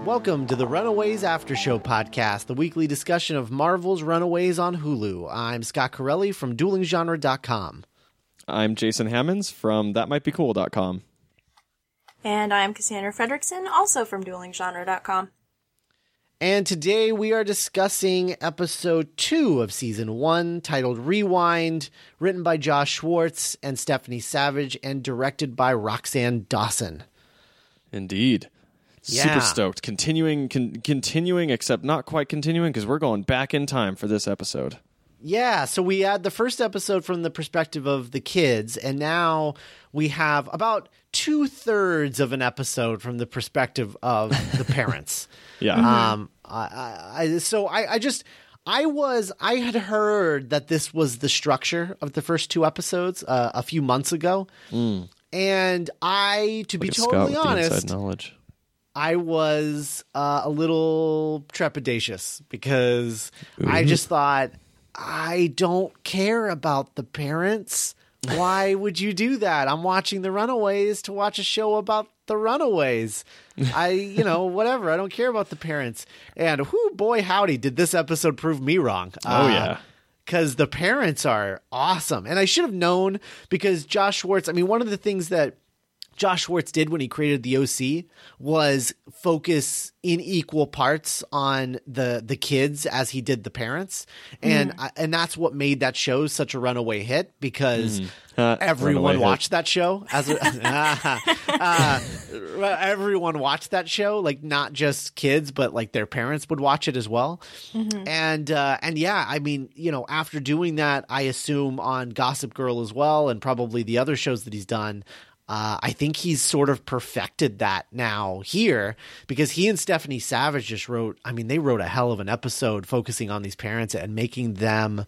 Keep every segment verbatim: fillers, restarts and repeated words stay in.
Welcome to the Runaways After Show podcast, the weekly discussion of Marvel's Runaways on Hulu. I'm Scott Corelli from dueling genre dot com. I'm Jason Hammonds from that might be cool dot com. And I'm Cassandra Fredrickson, also from dueling genre dot com. And today we are discussing episode two of season one, titled Rewind, written by Josh Schwartz and Stephanie Savage, and directed by Roxanne Dawson. Indeed. Yeah. Super stoked. Continuing, con- continuing, except not quite continuing, because we're going back in time for this episode. Yeah, so we had the first episode from the perspective of the kids, and now we have about two-thirds of an episode from the perspective of the parents. Yeah. Um. I, I, so I, I just, I was, I had heard that this was the structure of the first two episodes uh, a few months ago, Mm. and I, to be Look at Scott totally with the honest, inside knowledge. I was uh, a little trepidatious because Ooh. I just thought, I don't care about the parents. Why would you do that? I'm watching The Runaways to watch a show about the Runaways. I, you know, whatever. I don't care about the parents. And whoo, boy, howdy, did this episode prove me wrong. Oh, Uh, yeah. Because the parents are awesome. And I should have known because Josh Schwartz, I mean, one of the things that Josh Schwartz did when he created the O C was focus in equal parts on the the kids as he did the parents, and Mm. I, and that's what made that show such a runaway hit because Mm. Uh, everyone runaway watched hit. that show. As a, uh, everyone watched that show, like not just kids, but like their parents would watch it as well. Mm-hmm. And uh, and yeah, I mean, you know, after doing that, I assume on Gossip Girl as well, and probably the other shows that he's done. Uh, I think he's sort of perfected that now here because he and Stephanie Savage just wrote, I mean, they wrote a hell of an episode focusing on these parents and making them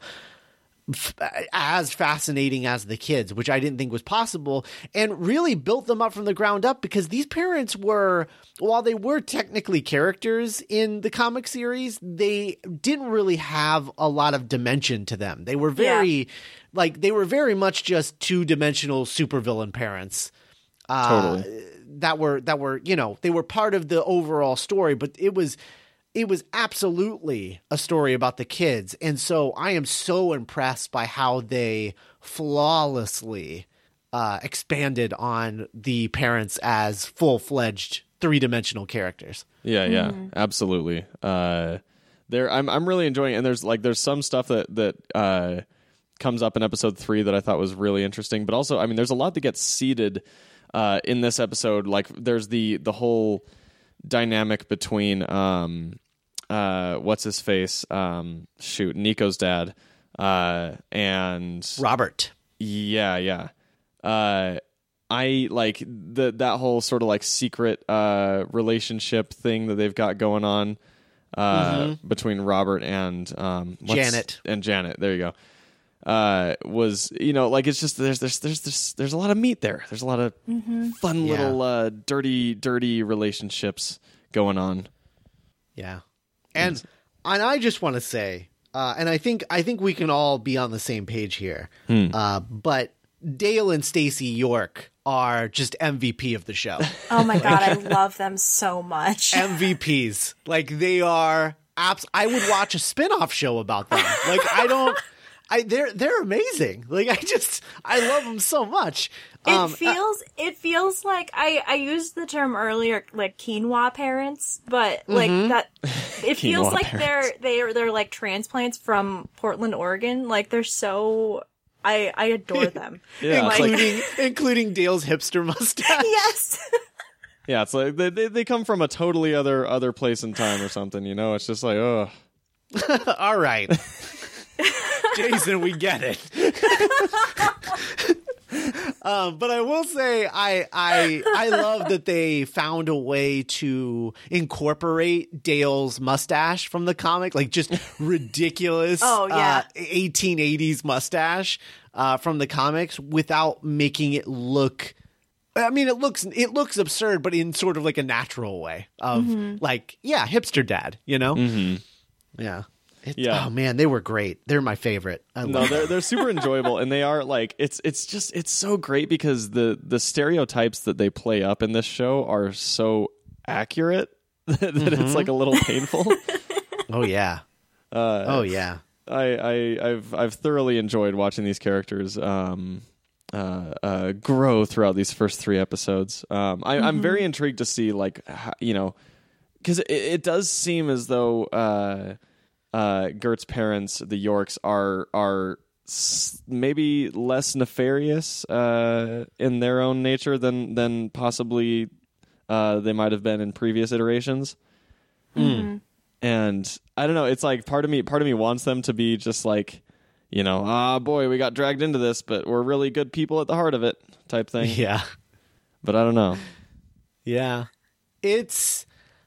f- as fascinating as the kids, which I didn't think was possible, and really built them up from the ground up because these parents were, while they were technically characters in the comic series, they didn't really have a lot of dimension to them. They were very... Yeah. Like, they were very much just two-dimensional supervillain parents. Uh, Totally. That were, that were, you know, they were part of the overall story, but it was, it was absolutely a story about the kids. And so I am so impressed by how they flawlessly uh, expanded on the parents as full-fledged three-dimensional characters. Yeah, yeah, Mm. absolutely. Uh, there, I'm, I'm really enjoying it. And there's like, there's some stuff that, that, uh, comes up in episode three that I thought was really interesting, but also, I mean, there's a lot that gets seeded uh, in this episode. Like, there's the the whole dynamic between um, uh, what's his face, um, shoot, Nico's dad, uh, and Robert. yeah, yeah. Uh, I like the that whole sort of like secret uh, relationship thing that they've got going on uh, Mhm. between Robert and um, what's- Janet. and Janet. There you go. Uh, was you know like it's just there's there's there's there's there's a lot of meat there. There's a lot of fun Yeah. little uh, dirty dirty relationships going on. Yeah. And and I just want to say, uh, and I think I think we can all be on the same page here. Hmm. Uh, but Dale and Stacey York are just M V P of the show. Oh my god, I love them so much. M V Ps. Like they are abs- I would watch a spin-off show about them. Like I don't I they're they're amazing. Like I just I love them so much. It Um, feels it feels like I I used the term earlier, like quinoa parents, but like Mm-hmm. that. It feels Quinoa like parents. they're they're they're like transplants from Portland, Oregon. Like they're so. I I adore them. Yeah, it's Like- like including including Dale's hipster mustache. Yes. yeah, it's like they, they they come from a totally other other place and time or something. You know, it's just like oh All right. Jason, we get it. um, but I will say I I I love that they found a way to incorporate Dale's mustache from the comic, like just ridiculous Oh, yeah. uh, eighteen eighties mustache uh, from the comics without making it look I mean, it looks it looks absurd, but in sort of like a natural way of like, yeah, hipster dad, you know? Yeah. It, Yeah. Oh man, they were great. They're my favorite. I no, love they're they're super enjoyable, and they are like it's it's just it's so great because the the stereotypes that they play up in this show are so accurate that Mm-hmm. it's like a little painful. Oh yeah. Uh, oh yeah. I, I I've I've thoroughly enjoyed watching these characters um, uh, uh, grow throughout these first three episodes. Um, I, mm-hmm. I'm very intrigued to see, like, how, you know, because it, it does seem as though uh, uh, Gert's parents, the Yorks, are are s- maybe less nefarious uh, in their own nature than than possibly uh, they might have been in previous iterations. Mm-hmm. And I don't know, it's like part of me part of me wants them to be just like, you know, ah, boy, we got dragged into this, but we're really good people at the heart of it type thing. Yeah. But I don't know. Yeah. It's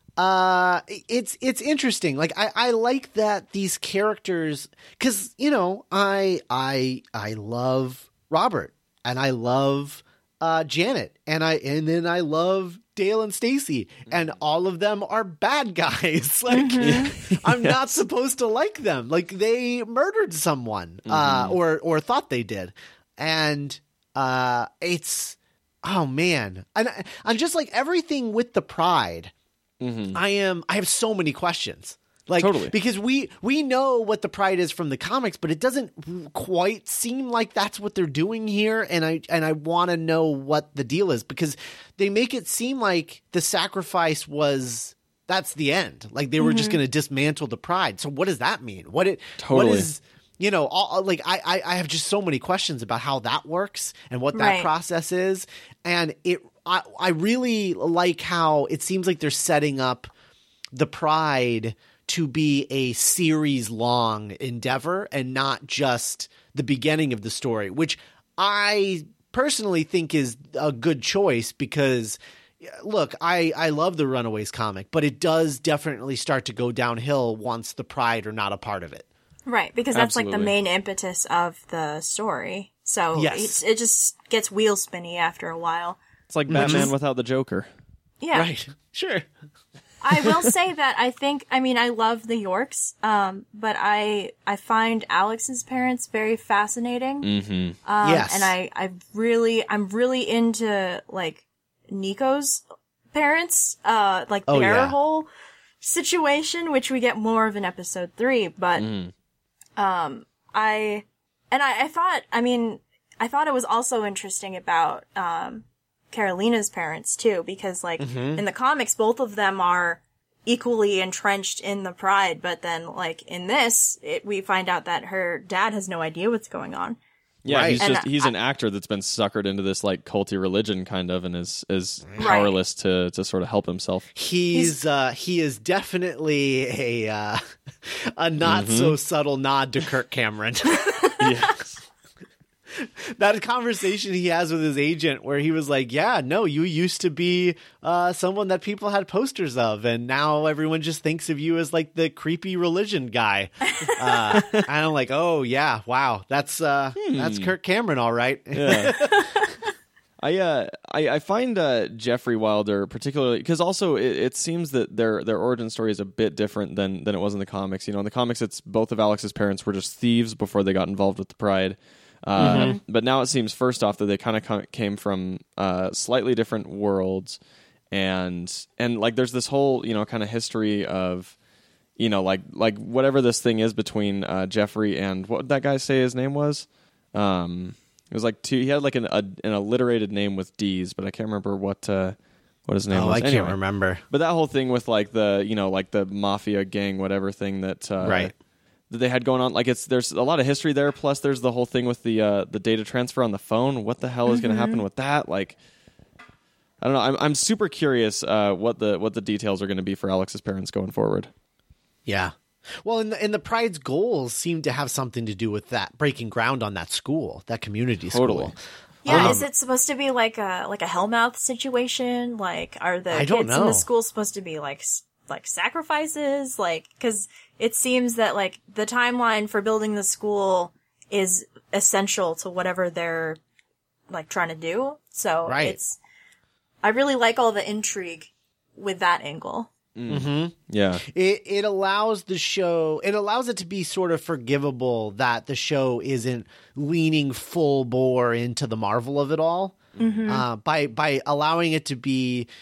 uh it's it's interesting. Like I, I like that these characters, cuz you know, I I I love Robert and I love uh Janet and I and then I love Dale and Stacy, and all of them are bad guys. Like, mm-hmm. I'm yeah. not supposed to like them. Like, they murdered someone, mm-hmm. uh, or or thought they did, and uh, it's oh man, and I'm just like everything with the Pride. Mm-hmm. I am. I have so many questions. Like, totally. Because we we know what the Pride is from the comics, but it doesn't quite seem like that's what they're doing here. And I and I want to know what the deal is, because they make it seem like the sacrifice was that's the end. Like they were mm-hmm. just going to dismantle the Pride. So what does that mean? What it totally. What is you know all, like I, I I have just so many questions about how that works and what that right. process is. And it I I really like how it seems like they're setting up the Pride to be a series-long endeavor and not just the beginning of the story, which I personally think is a good choice because, look, I, I love the Runaways comic, but it does definitely start to go downhill once the Pride are not a part of it. Right, because that's Absolutely. like the main impetus of the story. So yes. it, it just gets wheel spinny after a while. It's like Batman is, without the Joker. Yeah. Right, sure. I will say that I think, I mean, I love the Yorks, um, but I I find Alex's parents very fascinating. Mm-hmm. Um, yes. And I, I really, I'm really into, like, Nico's parents, uh, like oh, their yeah. whole situation, which we get more of in episode three, but, mm. um, I, and I, I thought, I mean, I thought it was also interesting about, um, Carolina's parents too, because like mm-hmm. in the comics, both of them are equally entrenched in the Pride, but then like in this, it, we find out that her dad has no idea what's going on. Yeah, right. he's and just he's I, an actor that's been suckered into this like culty religion kind of, and is is powerless right. to to sort of help himself. He's, he's uh he is definitely a uh a not mm-hmm. so subtle nod to Kirk Cameron. Yes. That conversation he has with his agent where he was like, yeah, no, you used to be uh, someone that people had posters of, and now everyone just thinks of you as like the creepy religion guy. Uh, and I'm like, oh, yeah, wow, that's uh, hmm. that's Kirk Cameron, all right. Yeah. I, uh, I I find uh, Jeffrey Wilder particularly, because also it, it seems that their their origin story is a bit different than, than it was in the comics. You know, in the comics, it's both of Alex's parents were just thieves before they got involved with the Pride. Uh, mm-hmm. But now it seems, first off, that they kind of came from uh, slightly different worlds, and and like there's this whole you know kind of history of you know like like whatever this thing is between uh, Jeffrey and what did that guy say his name was. Um, it was like two. He had like an a, an alliterated name with D's, but I can't remember what uh, what his name oh, was. I can't anyway, remember. But that whole thing with like the you know like the mafia gang, whatever thing that uh, right. that they had going on, like it's there's a lot of history there. Plus, there's the whole thing with the uh, the data transfer on the phone. What the hell is mm-hmm. going to happen with that? Like, I don't know. I'm I'm super curious uh, what the what the details are going to be for Alex's parents going forward. Yeah, well, and the, and the Pride's goals seem to have something to do with that breaking ground on that school, that community totally. school. Yeah, um, is it supposed to be like a like a Hellmouth situation? Like, are the I kids don't know. in the school supposed to be like like sacrifices? Like, because it seems that like the timeline for building the school is essential to whatever they're like trying to do. So right. it's, I really like all the intrigue with that angle. Mm-hmm. Yeah. It it allows the show, it allows it to be sort of forgivable that the show isn't leaning full bore into the Marvel of it all. Mm-hmm. Uh, by by allowing it to be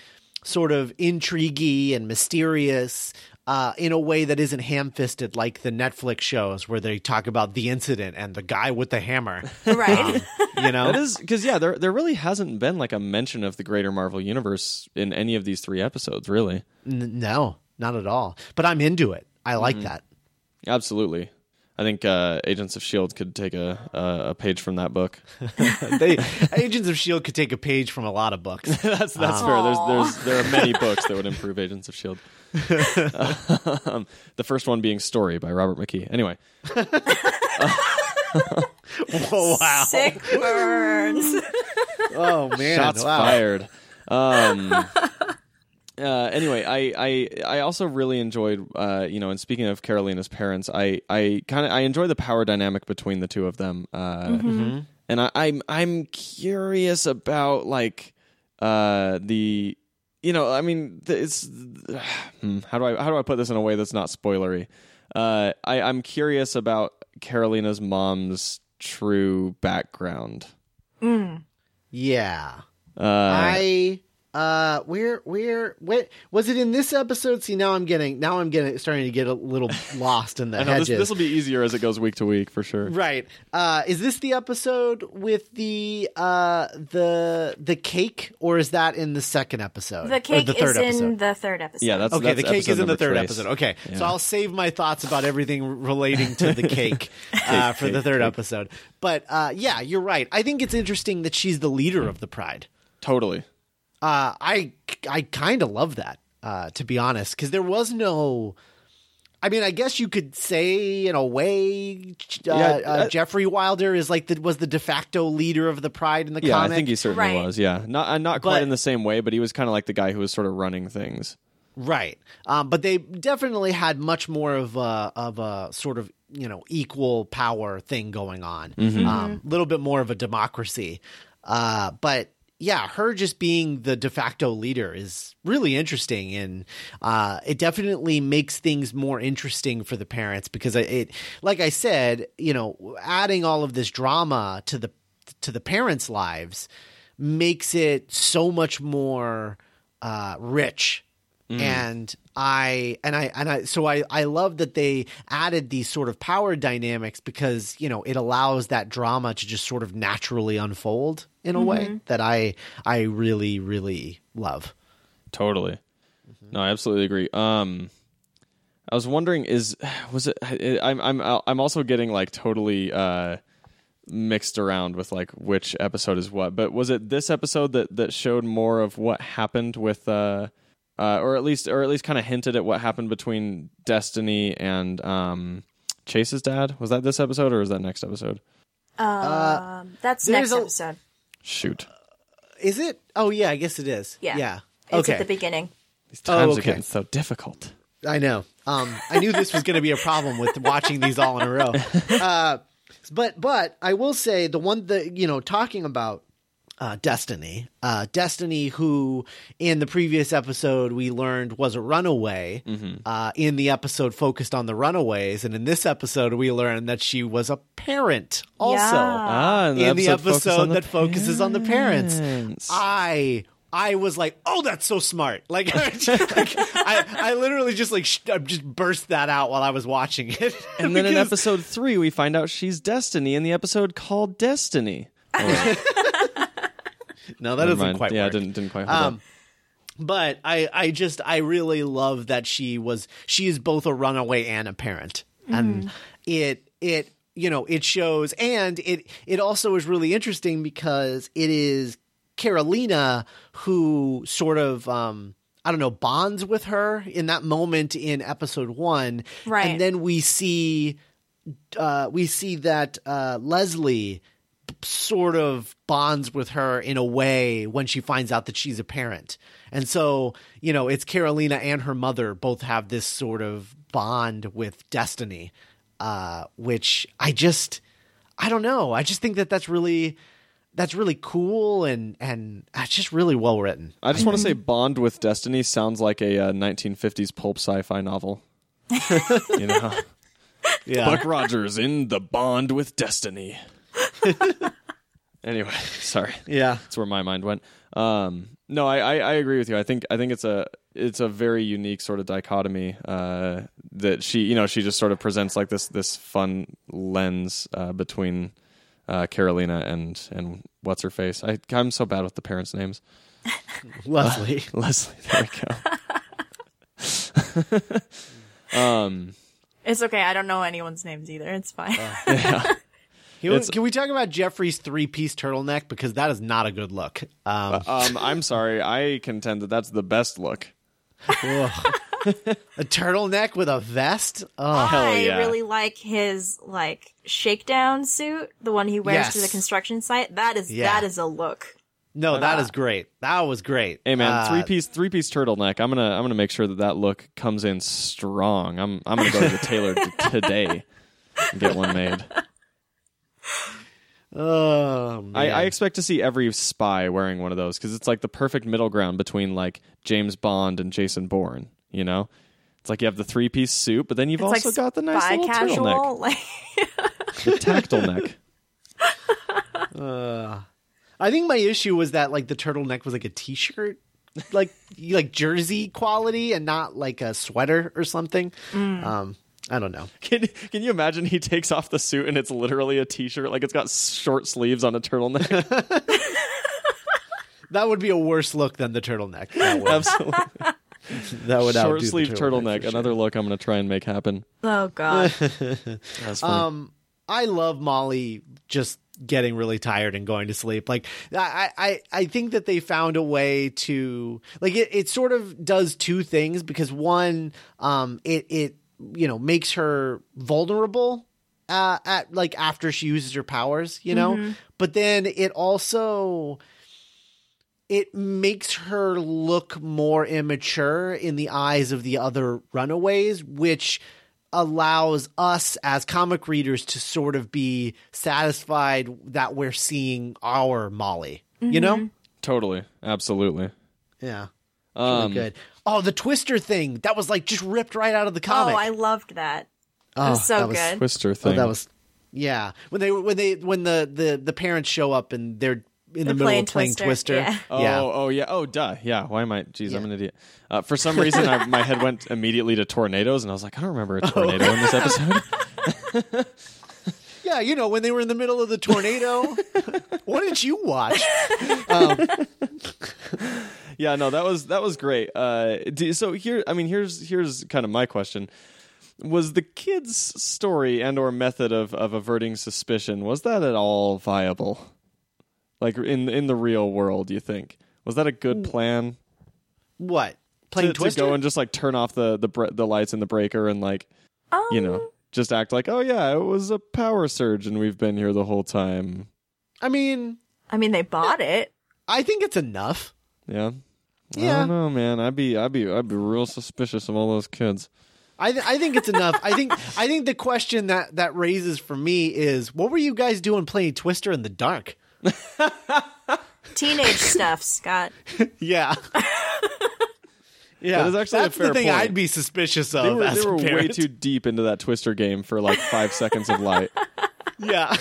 sort of intriguey and mysterious uh, in a way that isn't ham-fisted like the Netflix shows where they talk about the incident and the guy with the hammer. Right. You know? That is because yeah, there there really hasn't been like a mention of the greater Marvel universe in any of these three episodes, really. N- no, not at all. But I'm into it. I like Mm-hmm. that. Absolutely. I think uh, Agents of S H I E L D could take a, a a page from that book. They, Agents of S H I E L D could take a page from a lot of books. that's that's fair. There's there's there are many books that would improve Agents of S H I E L D. um, the first one being Story by Robert McKee. Anyway. Oh, wow. Sick burns. Oh, man. Shots wow. fired. Um, uh, anyway, I, I I also really enjoyed, uh, you know, and speaking of Carolina's parents, I, I kind of I enjoy the power dynamic between the two of them, uh, Mm-hmm. and I, I'm I'm curious about like uh, the, you know, I mean, it's hmm, how do I how do I put this in a way that's not spoilery? Uh, I, I'm curious about Carolina's mom's true background. Yeah. Uh, I uh where where where was it in this episode? See, now I'm getting now I'm getting starting to get a little lost in the I know hedges. this will be easier as it goes week to week for sure. Right. Uh is this the episode with the uh the the cake, or is that in the second episode? The Or cake the third is episode? in the third episode. Yeah, that's Okay, that's the cake episode is in the number third trace. episode. Okay, Yeah. so I'll save my thoughts about everything relating to the cake uh, for the cake, third cake. episode. But uh, yeah, you're right. I think it's interesting that she's the leader of the Pride. Totally. Uh, I I kind of love that, uh, to be honest, because there was no. I mean, I guess you could say in a way, uh, Yeah, uh, uh, Jeffrey Wilder is like the was the de facto leader of the Pride in the Yeah, comic. I think he certainly Right. was. Yeah, not uh, not quite But- in the same way, but he was kind of like the guy who was sort of running things. Right. Um, but they definitely had much more of a, of a sort of, you know, equal power thing going on. A um, little bit more of a democracy. Uh, but yeah, her just being the de facto leader is really interesting. And uh, it definitely makes things more interesting for the parents because it, it, like I said, you know, adding all of this drama to the, to the parents' lives makes it so much more uh, rich. And I and I and I so I I love that they added these sort of power dynamics because, you know, it allows that drama to just sort of naturally unfold in a way that I I really really love. Totally. No, I absolutely agree. Um, I was wondering, is was it? I'm I'm I'm also getting like totally uh, mixed around with like which episode is what. But was it this episode that that showed more of what happened with? Uh, Uh, or at least, or at least, kind of hinted at what happened between Destiny and um, Chase's dad. Was that this episode, or is that next episode? Um, that's there's next a- episode. Shoot, Is it? Oh yeah, I guess it is. Yeah. Yeah. It's Okay. at the beginning. these times okay. are getting so difficult. I know. Um, I knew this was going to be a problem with watching these all in a row. Uh, but but I will say the one that, you know, talking about uh, Destiny, uh, Destiny, who in the previous episode we learned was a runaway. Uh, in the episode focused on the runaways, and in this episode we learned that she was a parent also. Yeah. Ah, and In the focused episode on the that focuses on the parents. parents. I I was like, oh, that's so smart. Like, like, I, I literally just like sh- I just burst that out while I was watching it. And then in Because- episode three, we find out she's Destiny in the episode called Destiny. no, that Never doesn't mind. quite yeah, work. it didn't didn't quite hold Um, up. But I, I just, I really love that she was, she is both a runaway and a parent, and it, it, you know, it shows, and it, it also is really interesting because it is Carolina who sort of, um, I don't know, bonds with her in that moment in episode one, Right. and then we see, uh, we see that uh, Leslie sort of bonds with her in a way when she finds out that she's a parent. And so, you know, it's Carolina and her mother both have this sort of bond with Destiny, uh, which I just, I don't know. I just think that that's really, that's really cool and, and it's just really well written. I just want to say Bond with Destiny sounds like a uh, nineteen fifties pulp sci-fi novel. You know? Yeah. Buck Rogers in The Bond with Destiny. Anyway, sorry. Yeah. That's where my mind went. Um, no, I, I, I agree with you. I think I think it's a it's a very unique sort of dichotomy uh, that she you know she just sort of presents like this this fun lens uh, between uh, Carolina and and what's her face. I I'm so bad with the parents' names. Leslie. Uh, Leslie. There we go. um, It's okay. I don't know anyone's names either. It's fine. Uh, yeah. Can we, It's- can we talk about Jeffrey's three-piece turtleneck? Because that is not a good look. Um, um, I'm sorry. I contend that that's the best look. ugh. A turtleneck with a vest? Oh, hell I yeah. really like his like shakedown suit, the one he wears to Yes. the construction site. That is Yeah. that is a look. no, that is great. That was great. Hey man, Uh, three piece three piece turtleneck. I'm gonna I'm gonna make sure that that look comes in strong. I'm I'm gonna go to the tailor t- today and get one made. Oh, man. I, I expect to see every spy wearing one of those because it's like the perfect middle ground between like James Bond and Jason Bourne. You know, it's like you have the three piece suit, but then you've It's also like got the nice spy little casual. turtleneck, Like the tactile neck. Uh, I think my issue was that like the turtleneck was like a t-shirt, like like jersey quality, and not like a sweater or something. Um, I don't know. Can Can you imagine he takes off the suit and it's literally a t-shirt, like it's got short sleeves on a turtleneck? That would be a worse look than the turtleneck. That would, Absolutely. that would outdo Short the sleeve turtleneck. for sure. Another look I'm going to try and make happen. oh god. That's funny. Um, I love Molly just getting really tired and going to sleep. Like I, I, I think that they found a way to like it. It sort of does two things because one, um, it it you know makes her vulnerable uh, at like after she uses her powers, you know, but then it also. It makes her look more immature in the eyes of the other runaways, which allows us as comic readers to sort of be satisfied that we're seeing our Molly, you know? Totally. Absolutely. Yeah. Um, Really good. Oh, the Twister thing. That was like just ripped right out of the Oh, comic. I loved that. It Oh, was so that was good. Twister Oh, thing. that was yeah. When they when they when the the, the parents show up and they're in the They're middle playing of playing Twister, Twister. yeah. Oh, yeah. oh yeah. Oh, duh. Yeah. Why am I? Jeez, I'm Yeah. an idiot. Uh, for some reason, I, my head went immediately to tornadoes, and I was like, I don't remember a Oh. tornado in this episode. Yeah, you know, when they were in the middle of the tornado. What did you watch? Yeah, no, that was that was great. Uh, do- so here, I mean, here's here's kind of my question: was the kid's story and or method of of averting suspicion, was that at all viable? Like in in the real world, do you think was that a good plan? What? Playing to, to Twister? go and just like turn off the the bre- the lights in the breaker and like Um, you know just act like, oh yeah, it was a power surge and we've been here the whole time. I mean, I mean, they bought it. I think it's enough. Yeah. I Yeah. don't know, man. I'd be I'd be I'd be real suspicious of all those kids. I th- I think it's enough. I think I think the question that that raises for me is, what were you guys doing playing Twister in the dark? Teenage stuff, Scott. Yeah. Yeah, That is actually a that's fair the thing point. I'd be suspicious of. They were, as they a were way parent. too deep into that Twister game for like five seconds of light. Yeah,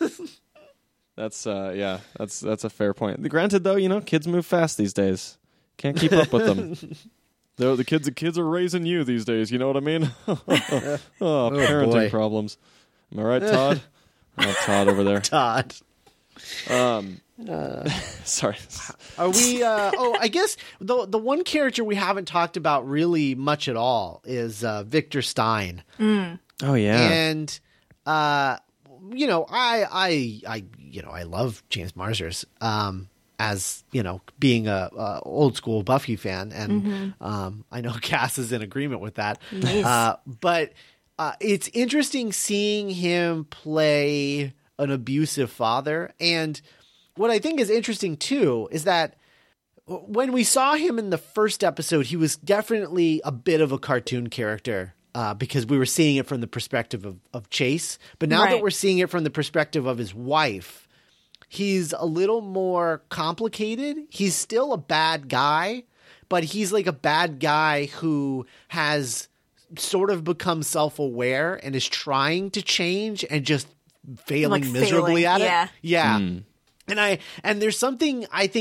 That's uh yeah, that's that's a fair point. Granted though, you know, kids move fast these days. Can't keep up with them. Though the kids the kids are raising you these days, you know what I mean? oh, parenting boy. problems. Am I right, Todd? Oh, Todd over there. Todd. Um sorry. Are we? Uh, oh, I guess the the one character we haven't talked about really much at all is uh, Victor Stein, Oh yeah. and uh, you know, I I I you know I love James Marsers. Um, as you know, being a, a old school Buffy fan, and um, I know Cass is in agreement with that. Yes. Uh, but uh, it's interesting seeing him play an abusive father, and what I think is interesting too is that when we saw him in the first episode, he was definitely a bit of a cartoon character. Uh, because we were seeing it from the perspective of, of Chase. But now that Right. we're seeing it from the perspective of his wife, he's a little more complicated. He's still a bad guy, but he's like a bad guy who has sort of become self-aware and is trying to change and just failing Like miserably failing, at yeah. it. Yeah. And I and there's something I think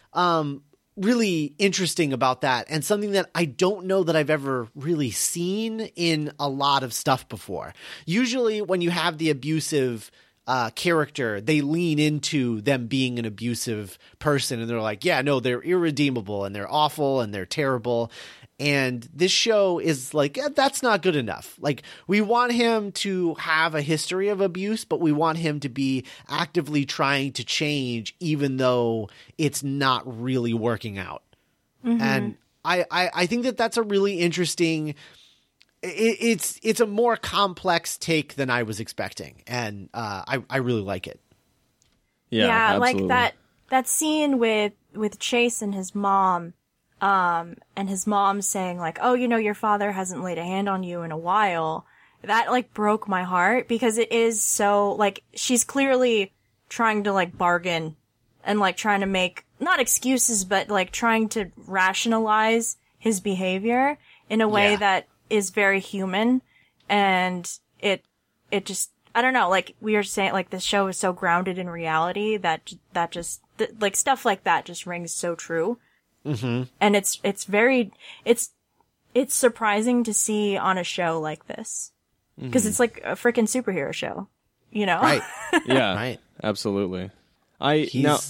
um, really interesting about that, and something that I don't know that I've ever really seen in a lot of stuff before. Usually when you have the abusive uh, character, they lean into them being an abusive person, and they're like, yeah, no, they're irredeemable, and they're awful, and they're terrible. And this show is like, eh, that's not good enough. Like, we want him to have a history of abuse, but we want him to be actively trying to change, even though it's not really working out. Mm-hmm. And I, I, I think that that's a really interesting, it, it's, it's a more complex take than I was expecting. And uh, I, I really like it. Yeah, yeah absolutely. like that, that scene with, with Chase and his mom. Um, and his mom saying like, oh, you know, your father hasn't laid a hand on you in a while. That like broke my heart because it is so like, she's clearly trying to like bargain and like trying to make not excuses, but like trying to rationalize his behavior in a way Yeah. that is very human. And it, it just, I don't know, like we were saying, like this show is so grounded in reality that, that just, th- like stuff like that just rings so true. Mm-hmm. And it's, it's very, it's, it's surprising to see on a show like this. Cause it's like a freaking superhero show, you know? Right. Yeah, Right. absolutely. I, He's, now,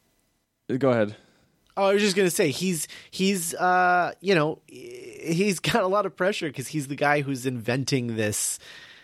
go ahead. Oh, I was just going to say, he's, he's, uh, you know, he's got a lot of pressure because he's the guy who's inventing this,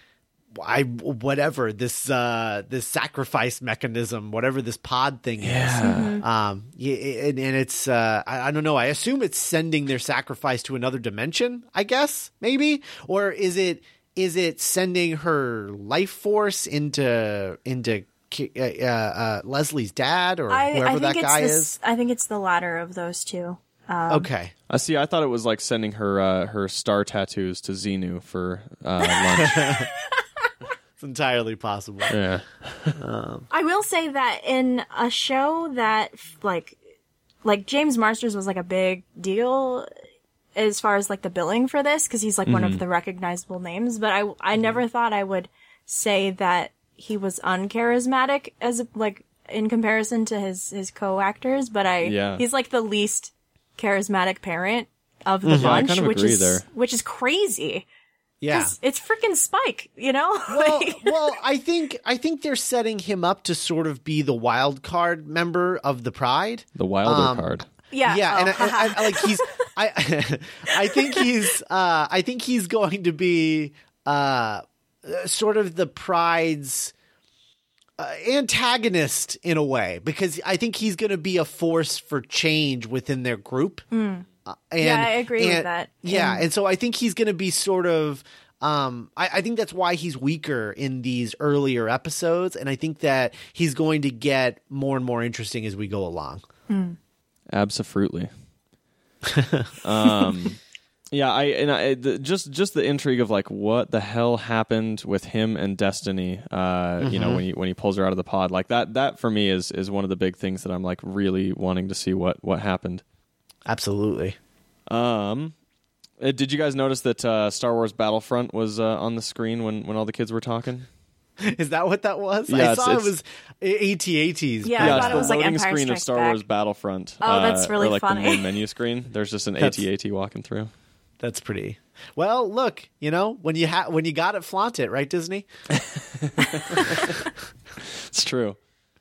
I, whatever, this, uh, this sacrifice mechanism, whatever this pod thing Yeah. is. Mm-hmm. Um, yeah, and, and it's, uh, I, I don't know. I assume it's sending their sacrifice to another dimension, I guess, maybe, or is it, is it sending her life force into, into, uh, uh, Leslie's dad or I, whoever I think that it's guy the, is? I think it's the latter of those two. Um, Okay. I see. I thought it was like sending her uh, her star tattoos to Xenu for uh, lunch. It's entirely possible. Yeah. I will say that in a show that like like James Marsters was like a big deal as far as like the billing for this because he's like one of the recognizable names, but I I never thought I would say that he was uncharismatic as like in comparison to his his co-actors, but I Yeah. he's like the least charismatic parent of the Yeah, I bunch, kind of which agree is there. which is crazy. Yeah. 'Cause it's freaking Spike, you know? Well, Like- well, I think I think they're setting him up to sort of be the wild card member of the Pride. The Wilder Um, card. yeah, Yeah, oh, and, I, and I, I like he's I I think he's uh I think he's going to be uh sort of the Pride's uh, antagonist in a way because I think he's going to be a force for change within their group. Uh, and, Yeah, I agree with and- that. Yeah, And- and so I think he's going to be sort of. Um, I, I think that's why he's weaker in these earlier episodes, and I think that he's going to get more and more interesting as we go along. Absolutely. um, yeah, I and I the, just just the intrigue of like what the hell happened with him and Destiny. Uh, you know when he when he pulls her out of the pod like that. That for me is is one of the big things that I'm like really wanting to see what what happened. Absolutely. Um, uh, did you guys notice that uh, Star Wars Battlefront was uh, on the screen when when all the kids were talking? Is that what that was? Yeah, I it's- saw it it's- was A T A T's. Yeah, I yeah, thought it's it was the like loading Empire screen of Strikes Star Back. Wars Battlefront. Oh, that's uh, really or like funny. the main menu screen. There's just an That's- A T A T walking through. That's pretty. Well, look, you know, when you ha- when you got it, flaunt it, right, Disney? It's true.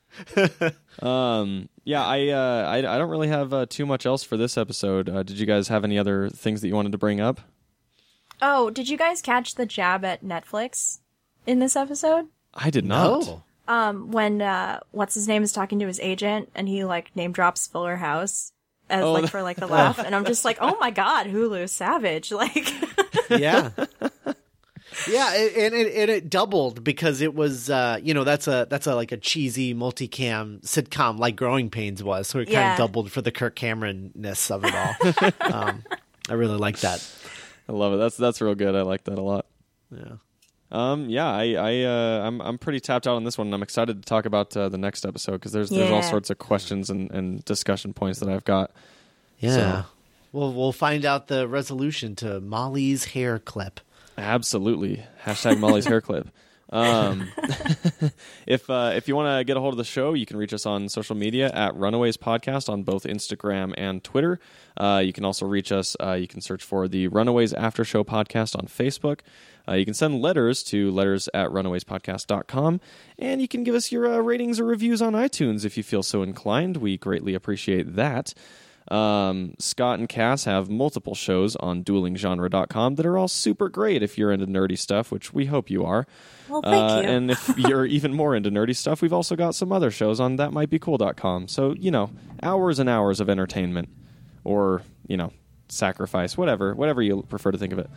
um, yeah, I, uh, I I don't really have uh, too much else for this episode. Uh, did you guys have any other things that you wanted to bring up? Oh, did you guys catch the jab at Netflix in this episode? I did not. No. Um, when uh, what's his name is talking to his agent and he like name drops Fuller House as Oh, like that- for like the laugh, and I'm just like, oh my god, Hulu savage, like. Yeah. Yeah, it- and it, and it doubled because it was, uh, you know, that's a that's a like a cheesy multicam sitcom like Growing Pains was, so it kind Yeah. of doubled for the Kirk Cameron-ness of it all. um, I really like that. I love it. That's that's real good. I like that a lot. Yeah. Um, yeah, I, I, uh, I'm, I'm pretty tapped out on this one, and I'm excited to talk about uh, the next episode because there's, there's all Yeah. sorts of questions and, and discussion points that I've got. Yeah. So- We'll we'll find out the resolution to Molly's hair clip. Absolutely. Hashtag Molly's hair clip. Um, if uh, if you want to get a hold of the show, you can reach us on social media at Runaways Podcast on both Instagram and Twitter. Uh, you can also reach us. Uh, you can search for the Runaways After Show Podcast on Facebook. Uh, you can send letters to letters at runawayspodcast dot com, and you can give us your uh, ratings or reviews on iTunes if you feel so inclined. We greatly appreciate that. Um, Scott and Cass have multiple shows on dueling genre dot com that are all super great if you're into nerdy stuff, which we hope you are. Well, thank uh, you. And if you're even more into nerdy stuff, we've also got some other shows on that might be cool dot com. So, you know, hours and hours of entertainment or, you know, sacrifice, whatever, whatever you prefer to think of it.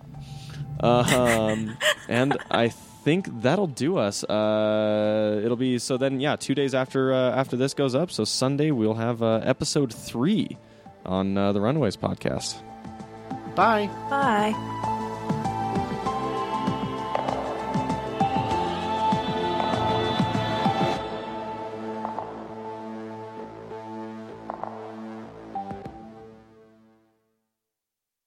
Um, and I think that'll do us. Uh, it'll be so then, yeah. Two days after uh, after this goes up, so Sunday we'll have uh, episode three on uh, the Runaways podcast. Bye. Bye.